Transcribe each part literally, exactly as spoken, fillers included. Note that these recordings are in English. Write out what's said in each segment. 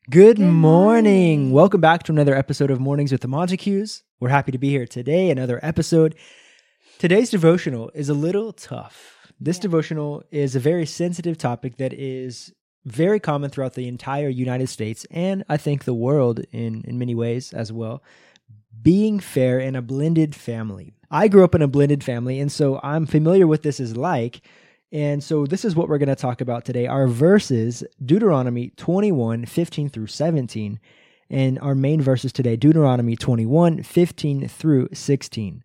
Good, Good morning. morning. Welcome back to another episode of Mornings with the Montagues. We're happy to be here today, another episode. Today's devotional is a little tough. This Yeah. devotional is a very sensitive topic that is very common throughout the entire United States and I think the world in, in many ways as well. Being fair in a blended family. I grew up in a blended family, and so I'm familiar with this is like. And so this is what we're going to talk about today. Our verses, Deuteronomy twenty-one, fifteen through seventeen. And our main verses today, Deuteronomy twenty-one, fifteen through sixteen.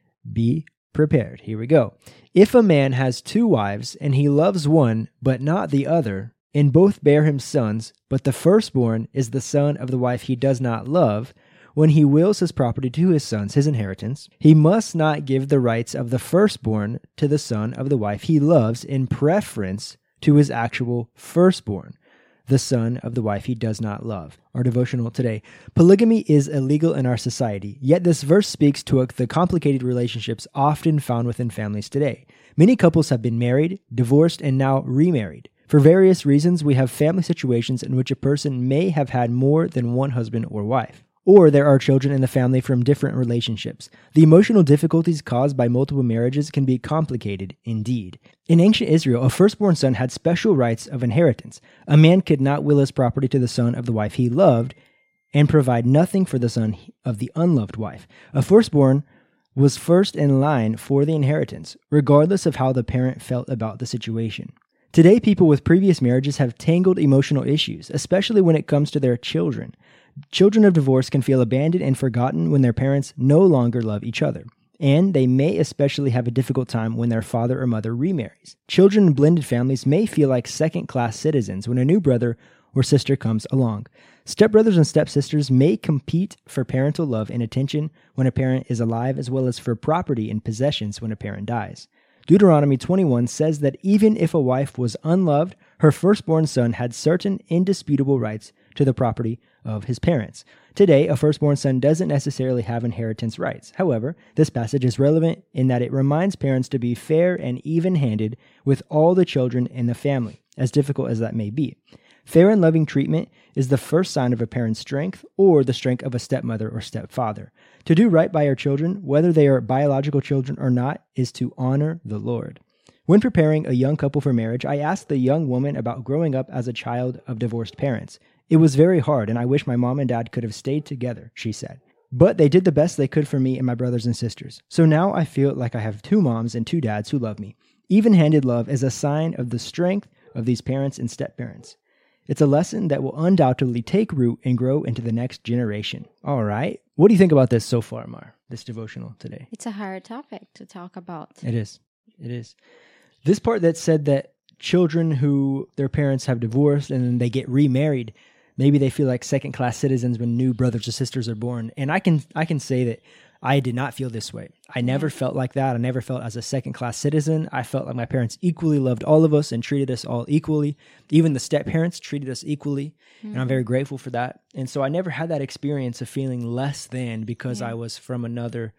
Be prepared. Here we go. If a man has two wives, and he loves one, but not the other, and both bear him sons, but the firstborn is the son of the wife he does not love, when he wills his property to his sons, his inheritance, he must not give the rights of the firstborn to the son of the wife he loves in preference to his actual firstborn, the son of the wife he does not love. Our devotional today. Polygamy is illegal in our society, yet this verse speaks to the complicated relationships often found within families today. Many couples have been married, divorced, and now remarried. For various reasons, we have family situations in which a person may have had more than one husband or wife. Or there are children in the family from different relationships. The emotional difficulties caused by multiple marriages can be complicated indeed. In ancient Israel, a firstborn son had special rights of inheritance. A man could not will his property to the son of the wife he loved and provide nothing for the son of the unloved wife. A firstborn was first in line for the inheritance, regardless of how the parent felt about the situation. Today, people with previous marriages have tangled emotional issues, especially when it comes to their children. Children of divorce can feel abandoned and forgotten when their parents no longer love each other, and they may especially have a difficult time when their father or mother remarries. Children in blended families may feel like second-class citizens when a new brother or sister comes along. Stepbrothers and stepsisters may compete for parental love and attention when a parent is alive, as well as for property and possessions when a parent dies. Deuteronomy twenty-one says that even if a wife was unloved, her firstborn son had certain indisputable rights to the property of his parents. Today, a firstborn son doesn't necessarily have inheritance rights. However, this passage is relevant in that it reminds parents to be fair and even-handed with all the children in the family, as difficult as that may be. Fair and loving treatment is the first sign of a parent's strength or the strength of a stepmother or stepfather. To do right by our children, whether they are biological children or not, is to honor the Lord. When preparing a young couple for marriage, I asked the young woman about growing up as a child of divorced parents. It was very hard, and I wish my mom and dad could have stayed together, she said. But they did the best they could for me and my brothers and sisters. So now I feel like I have two moms and two dads who love me. Even-handed love is a sign of the strength of these parents and step-parents. It's a lesson that will undoubtedly take root and grow into the next generation. All right. What do you think about this so far, Mar, this devotional today? It's a hard topic to talk about. It is. It is. This part that said that children who their parents have divorced and then they get remarried, maybe they feel like second-class citizens when new brothers or sisters are born. And I can I can say that I did not feel this way. I never Yeah. felt like that. I never felt as a second-class citizen. I felt like my parents equally loved all of us and treated us all equally. Even the step-parents treated us equally, Mm. and I'm very grateful for that. And so I never had that experience of feeling less than because Yeah. I was from another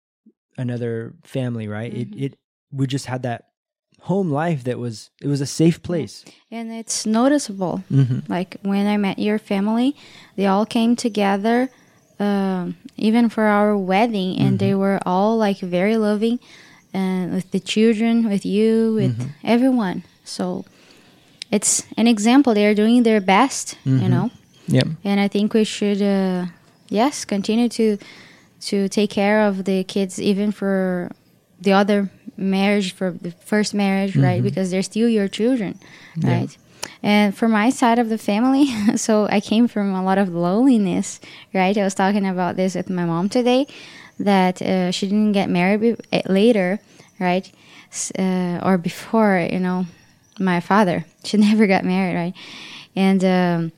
another family, right? Mhm. It it we just had that home life that was it was a safe place. And it's noticeable. Mm-hmm. Like when I met your family, they all came together, um, even for our wedding, and they were all like very loving, and with the children, with you, with Mhm. everyone. So it's an example. They are doing their best, you Mhm. know. Yep. And I think we should, uh, yes, continue to to take care of the kids, even for the other marriage, for the first marriage, right? Mhm. Because they're still your children, Yeah. right? And for my side of the family, so I came from a lot of loneliness, right? I was talking about this with my mom today, that uh, she didn't get married be- eh, later, right? S- Uh, or before, you know, my father. She never got married, right? And um,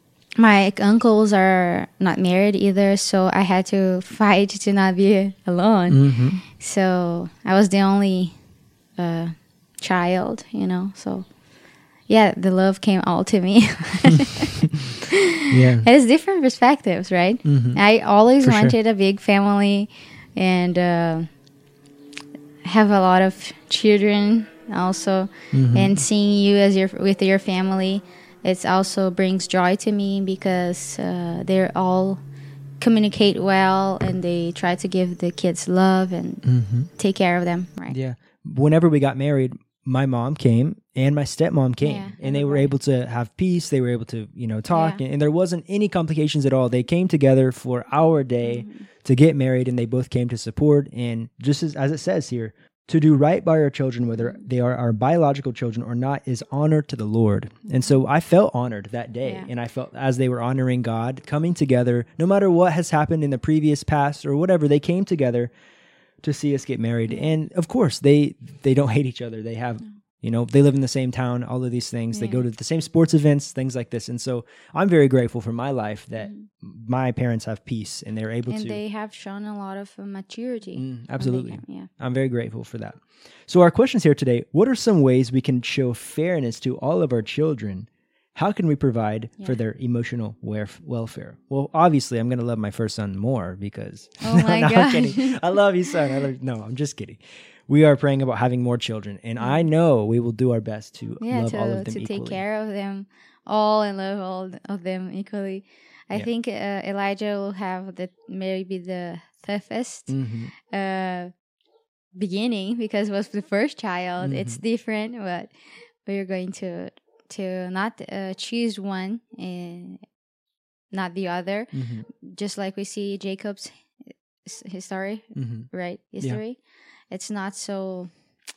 my uncles are not married either, so I had to fight to not be alone. Mm-hmm. So I was the only uh, child, you know, so yeah, the love came all to me. Yeah. It's different perspectives, right? Mhm. I always For sure. wanted a big family and uh, have a lot of children also, Mhm. and seeing you as your with your family It also brings joy to me because uh, they're all communicate well and they try to give the kids love and mm-hmm. take care of them. Right. Yeah. Whenever we got married, my mom came and my stepmom came, yeah, and they were right. able to have peace. They were able to, you know, talk, yeah. and, and there wasn't any complications at all. They came together for our day mm-hmm. to get married, and they both came to support. And just as, as it says here, to do right by our children, whether they are our biological children or not, is honor to the Lord. Mm-hmm. And so I felt honored that day, yeah. and I felt as they were honoring God, coming together, no matter what has happened in the previous past or whatever, they came together to see us get married. And of course, they they don't hate each other. They have, you know, they live in the same town, all of these things. Yeah. They go to the same sports events, things like this. And so I'm very grateful for my life that mm. my parents have peace and they're able and to. And they have shown a lot of uh, maturity. Mm, absolutely. Can, yeah. I'm very grateful for that. So our questions here today, what are some ways we can show fairness to all of our children? How can we provide yeah. for their emotional welf- welfare? Well, obviously, I'm going to love my first son more because... Oh, my no, God. I'm kidding. I love you, son. I love, no, I'm just kidding. We are praying about having more children, and mm. I know we will do our best to yeah, love to, all of them to equally. To take care of them all and love all of them equally. I yeah. think uh, Elijah will have the maybe the toughest mm-hmm. uh, beginning because it was the first child. Mm-hmm. It's different, but we're going to... to not uh, choose one and not the other, mm-hmm. just like we see Jacob's his story, mm-hmm. right? History. Yeah. It's not so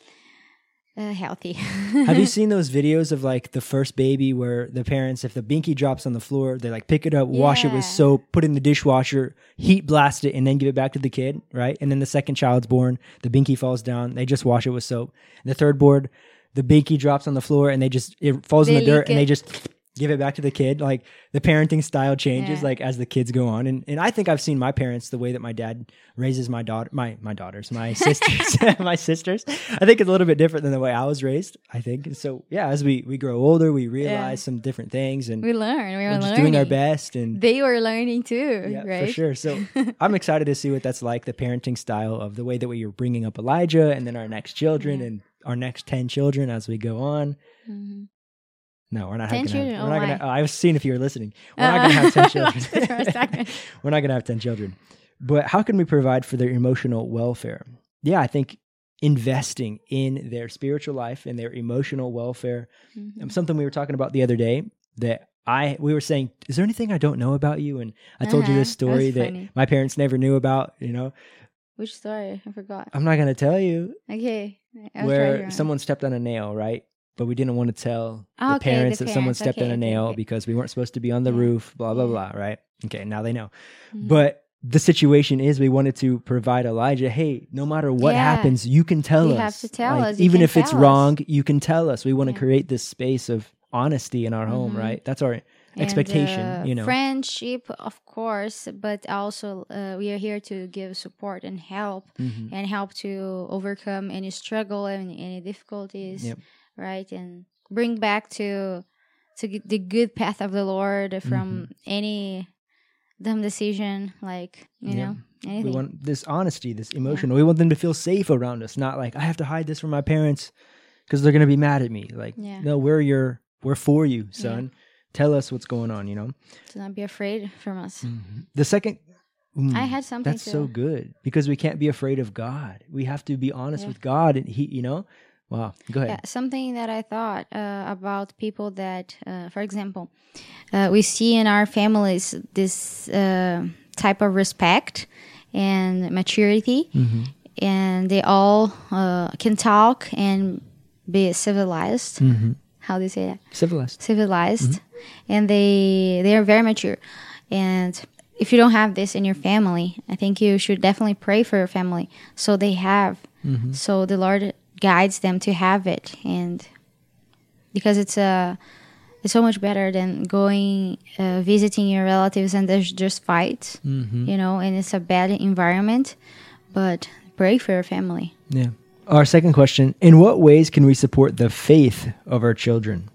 uh, healthy. Have you seen those videos of like the first baby where the parents, if the binky drops on the floor, they like pick it up, yeah. wash it with soap, put it in the dishwasher, heat blast it, and then give it back to the kid, right? And then the second child's born, the binky falls down, they just wash it with soap. And the third board, the binky drops on the floor and they just, it falls they in the dirt and it. They just give it back to the kid. Like the parenting style changes yeah. like as the kids go on. And and I think I've seen my parents, the way that my dad raises my daughter, my, my daughters, my sisters, my sisters. I think it's a little bit different than the way I was raised, I think. And so yeah, as we, we grow older, we realize yeah. some different things and we learn, we we're just learning. doing our best. And they were learning too, yeah, right? For sure. So I'm excited to see what that's like, the parenting style of the way that we are bringing up Elijah and then our next children yeah. and our next ten children as we go on. Mm-hmm. No, we're not ten gonna children. Have, we're oh, not my. gonna. Oh, I was seeing if you were listening. We're uh, not gonna have ten children. We're not gonna have ten children. But how can we provide for their emotional welfare? Yeah, I think investing in their spiritual life and their emotional welfare. Mm-hmm. Um, something we were talking about the other day that I we were saying, is there anything I don't know about you? And I told uh-huh. you this story that, that my parents never knew about. You know. Which story? I forgot. I'm not gonna tell you. Okay. I'll where someone stepped on a nail, right? But we didn't want to tell oh, the okay, parents the that parents. someone stepped okay, on a nail okay. because we weren't supposed to be on the yeah. roof, blah, blah, yeah. blah, right? Okay, now they know. Mm-hmm. But the situation is we wanted to provide Elijah, hey, no matter what yeah. happens, you can tell you us. You have to tell like, us. You even if it's us. wrong, you can tell us. We want to yeah. create this space of honesty in our mm-hmm. home, right? That's our expectation, and, uh, you know. Friendship, of course, but also uh, we are here to give support and help mm-hmm. and help to overcome any struggle and any difficulties, yep. right? And bring back to to the good path of the Lord from mm-hmm. any dumb decision, like, you yep. know, anything. We want this honesty, this emotional. Yeah. We want them to feel safe around us, not like I have to hide this from my parents because they're going to be mad at me. Like, yeah. no, we're your, we're for you, son. Yeah. Tell us what's going on, you know? To not be afraid from us. Mm-hmm. The second... Mm, I had something That's to... so good. Because we can't be afraid of God. We have to be honest yeah. with God. And he, you know? Wow. Go ahead. Yeah, something that I thought uh, about people that, uh, for example, uh, we see in our families this uh, type of respect and maturity. Mm-hmm. And they all uh, can talk and be civilized. Mm-hmm. How do you say that? Civilized. Civilized. Mm-hmm. And they they are very mature. And if you don't have this in your family, I think you should definitely pray for your family. So they have. Mm-hmm. So the Lord guides them to have it. And because it's a, it's so much better than going, uh, visiting your relatives and there's just fights, mm-hmm. you know, and it's a bad environment. But pray for your family. Yeah. Our second question, in what ways can we support the faith of our children?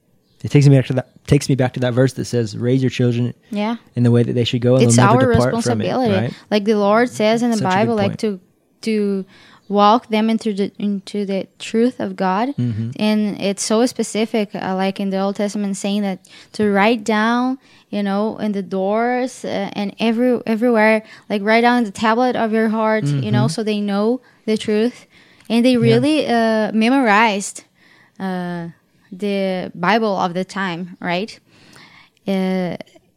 It takes me back to that takes me back to that verse that says, raise your children yeah. in the way that they should go and it's they'll never our depart responsibility. from it, right? Like the Lord says in the Such Bible, like to to walk them into the into the truth of God. Mm-hmm. And it's so specific, uh, like in the Old Testament, saying that to write down, you know, in the doors uh, and every everywhere, like write down the tablet of your heart, Mm-hmm. you know, so they know the truth, and they really yeah. uh, memorized uh, the Bible of the time, right? Uh,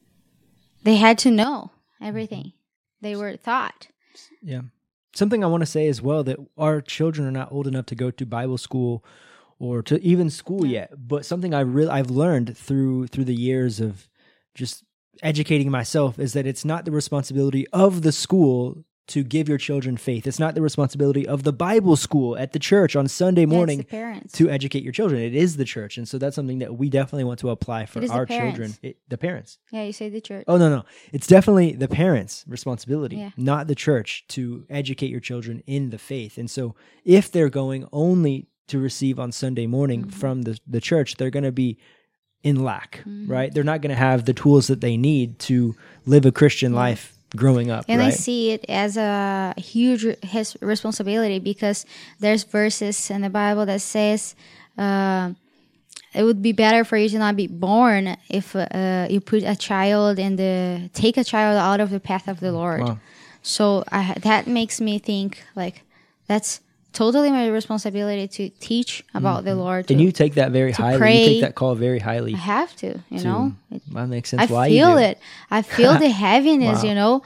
they had to know everything. They were taught. Yeah. Something I want to say as well, that our children are not old enough to go to Bible school or to even school Yeah. yet. But something I really I've learned through through the years of just educating myself is that it's not the responsibility of the school to give your children faith. It's not the responsibility of the Bible school at the church on Sunday Yeah, it's morning the parents. to educate your children. It is the church. And so that's something that we definitely want to apply for It is the our parents. children. It, the parents. Yeah, you say the church. Oh, no, no. It's definitely the parents' responsibility, Yeah. not the church, to educate your children in the faith. And so if they're going only to receive on Sunday morning Mm-hmm. from the, the church, they're going to be in lack, Mm-hmm. right? They're not going to have the tools that they need to live a Christian life growing up, And I right? see it as a huge his responsibility, because there's verses in the Bible that says uh, it would be better for you to not be born if uh, you put a child in the take a child out of the path of the Lord. Wow. So I, that makes me think like that's totally my responsibility to teach about the Lord. To, And you take that very to highly. pray. You take that call very highly. I have to, you know. It, That makes sense I why feel you do. it. I feel the heaviness, Wow. you know.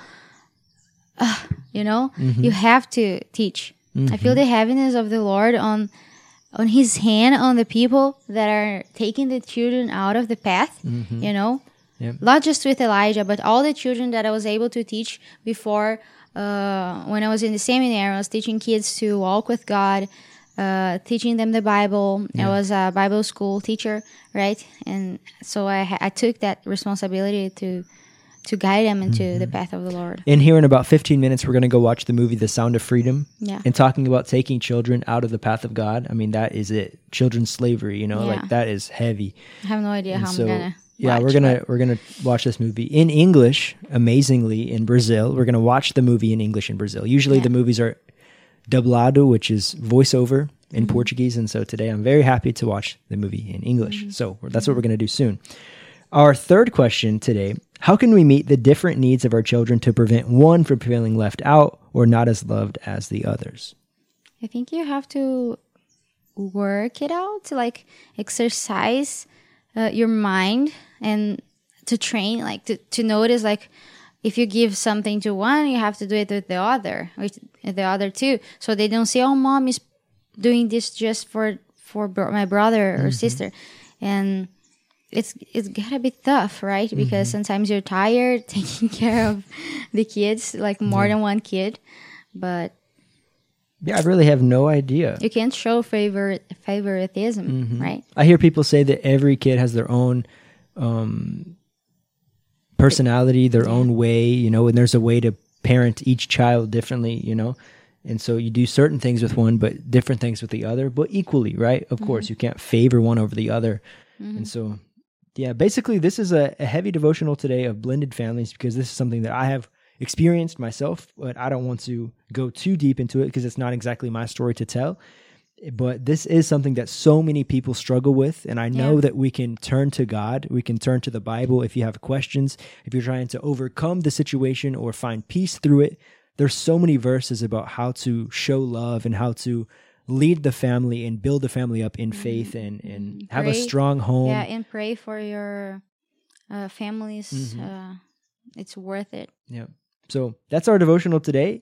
Uh, you know, Mm-hmm. you have to teach. I feel the heaviness of the Lord on on His hand on the people that are taking the children out of the path. Mm-hmm. You know, Yep. not just with Elijah, but all the children that I was able to teach before. Uh, when I was in the seminary, I was teaching kids to walk with God, uh, teaching them the Bible. I was a Bible school teacher, right? And so I, ha- I took that responsibility to to guide them into the path of the Lord. And here in about fifteen minutes, we're going to go watch the movie The Sound of Freedom. Yeah. And talking about taking children out of the path of God. I mean, that is it. Children's slavery, you know, Yeah. like that is heavy. I have no idea And how so, I'm gonna. yeah, watch, we're gonna but- we're gonna watch this movie in English. Amazingly, in Brazil, we're gonna watch the movie in English in Brazil. Usually, Yeah. the movies are dublado, which is voiceover in Mm-hmm. Portuguese, and so today I'm very happy to watch the movie in English. Mm-hmm. So that's what we're gonna do soon. Our third question today: how can we meet the different needs of our children to prevent one from feeling left out or not as loved as the others? I think you have to work it out, to like exercise uh, your mind and to train, like to, to notice, like if you give something to one, you have to do it with the other, with the other too. So they don't say, oh, mom is doing this just for, for bro- my brother or sister. And it's it's gotta be tough, right? Because sometimes you're tired taking care of the kids, like more than one kid. But Yeah, I really have no idea. you can't show favor favoritism, right? I hear people say that every kid has their own um, personality, their own way, you know, and there's a way to parent each child differently, you know. And so you do certain things with one, but different things with the other, but equally, right? Of course, you can't favor one over the other. And so, yeah, basically, this is a, a heavy devotional today of blended families, because this is something that I have experienced myself, but I don't want to go too deep into it because it's not exactly my story to tell. But this is something that so many people struggle with. And I know Yeah. that we can turn to God. We can turn to the Bible if you have questions, if you're trying to overcome the situation or find peace through it. There's so many verses about how to show love and how to lead the family and build the family up in faith and, and have a Pray. strong home. Yeah, and pray for your uh, families. Mhm. Uh, it's worth it. Yeah. So that's our devotional today.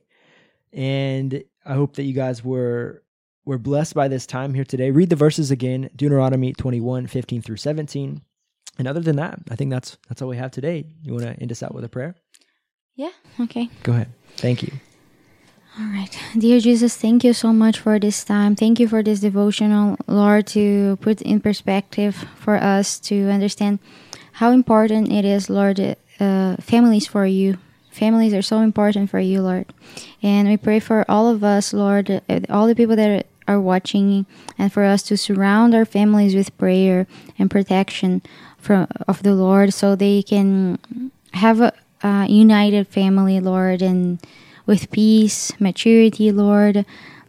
And I hope that you guys were were blessed by this time here today. Read the verses again, Deuteronomy twenty-one, fifteen through seventeen. And other than that, I think that's that's all we have today. You want to end us out with a prayer? Yeah, okay. Go ahead. Thank you. All right. Dear Jesus, thank you so much for this time. Thank you for this devotional, Lord, to put in perspective for us to understand how important it is, Lord, uh, families for you. Families are so important for you, Lord. And we pray for all of us, Lord, uh, all the people that are watching, and for us to surround our families with prayer and protection from of the Lord, so they can have a, a united family, Lord, and with peace, maturity, Lord,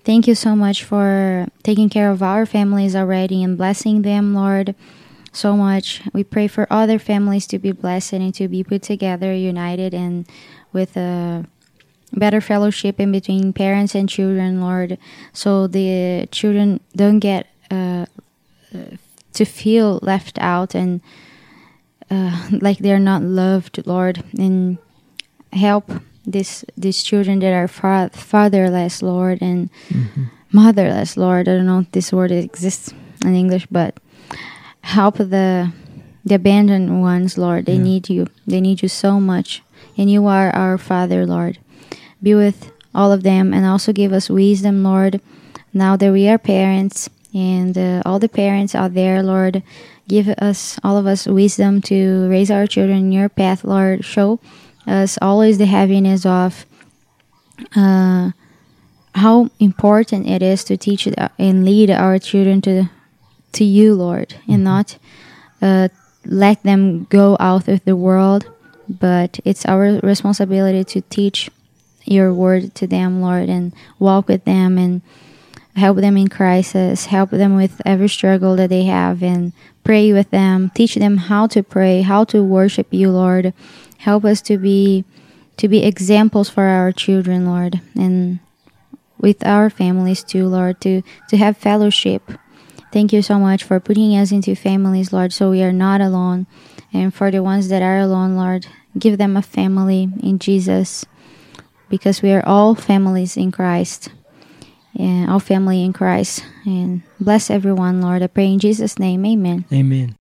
thank you so much for taking care of our families already and blessing them, Lord, so much. We pray for other families to be blessed and to be put together, united, and with a better fellowship in between parents and children, Lord, so the children don't get uh, to feel left out and uh, like they're not loved, Lord, and help this these children that are far, fatherless, Lord, and mm-hmm. motherless, Lord. I don't know if this word exists in English, but help the the abandoned ones, Lord. They yeah. need you. They need you so much, and you are our Father, Lord. Be with all of them, and also give us wisdom, Lord, now that we are parents, and uh, all the parents out there, Lord, give us, all of us, wisdom to raise our children in your path, Lord. Show us always the heaviness of uh, how important it is to teach and lead our children to to you, Lord, and not uh, let them go out of the world, but it's our responsibility to teach your word to them, Lord, and walk with them and help them in crisis, help them with every struggle that they have, and pray with them, teach them how to pray, how to worship you, Lord. Help us to be to be examples for our children, Lord, and with our families too, Lord, to, to have fellowship. Thank you so much for putting us into families, Lord, so we are not alone. And for the ones that are alone, Lord, give them a family in Jesus, because we are all families in Christ, and all family in Christ. And bless everyone, Lord. I pray in Jesus' name, amen. Amen.